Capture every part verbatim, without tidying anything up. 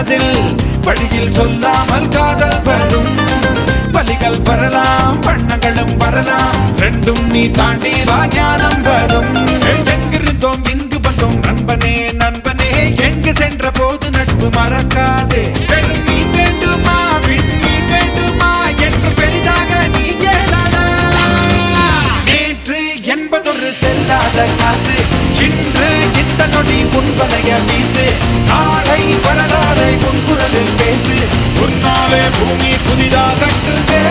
மனதில் வழியில் சொல்லாமல் காதல் வரும். பலிகள் வரலாம், வண்ணங்களும் வரலாம், ரெண்டும் நீ தாண்டி வா ஞானம் வரும். எங்கிருந்தோம் இங்கு வந்தோம் நண்பனே நண்பனே, எங்கு சென்ற போது நட்பு மறக்காதே. பெரும் மீன் வேண்டுமா விண்மீன் வேண்டுமா என்று பெரிதாக நீ கேளாதா. நேற்று என்பதொரு செல்லாத காசு, இன்று இந்த நொடி புண்பலைய வீசு. நாளை வரலாறை புன்குரலில் பேசு, உன்னாலே பூமி புதிதாக கட்டுவே.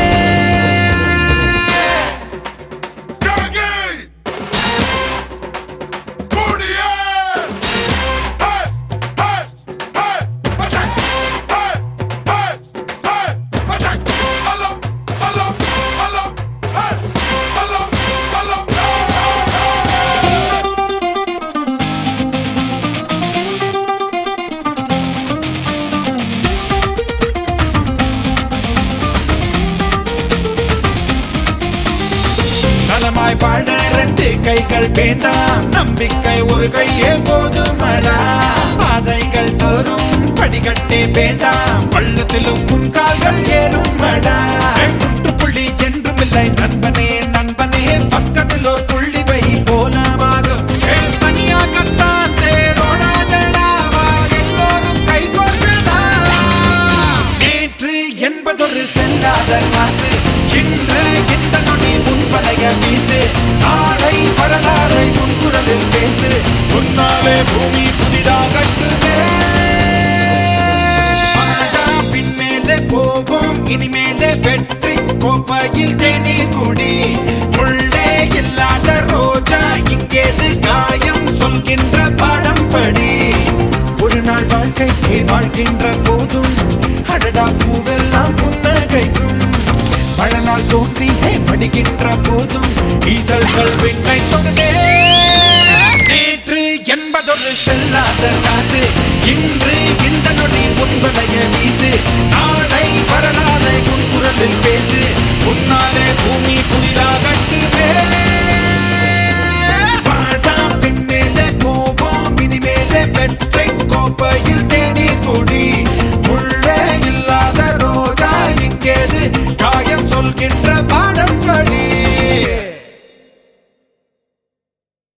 நலமாய் வாழ ரெண்டு கைகள் வேண்டாம், நம்பிக்கை ஒரு கையே போதுமடா. பாதைகள் தோறும் படிக்கட்டே வேண்டாம், பள்ளத்திலும் உன் கால்கள் ஏறுமடா. முற்றுப்புள்ளி என்றும் இல்லை நண்பனே நண்பனே, பக்கத்தில் ஒரு புள்ளி வை போலமாகும். தனியாகத்தான் தேரோடாதடாவா, எல்லோரும் கை கோர்க்கடா. நேற்று என்பதொரு செல்லாத காசு, இன்று இந்த நொடி புண்பலைய வீசு. நாளை வரலாறை முன்குரலில் பேசு, உன்னாலே பூமி புதிதாக கட்டுவே. பின்மேலே போவோம் இனிமேலே வெற்றி கோப்பையில் தேநீர் குடி. முள்ளே இல்லாத ரோஜா இங்கேது காயம் சொல்கின்ற பாடம் படி. ஒரு நாள் வாழ்க்கைக்கு வாழ்கின்ற போதும் அடடா பூவெல்லாம் புன்னகைக்கும். பல நாள் தோன்றி படிக்கின்ற போதும் ஈசல்கள் விண்ணை தொகுதே. நேற்று என்பதொரு செல்லாத காசு,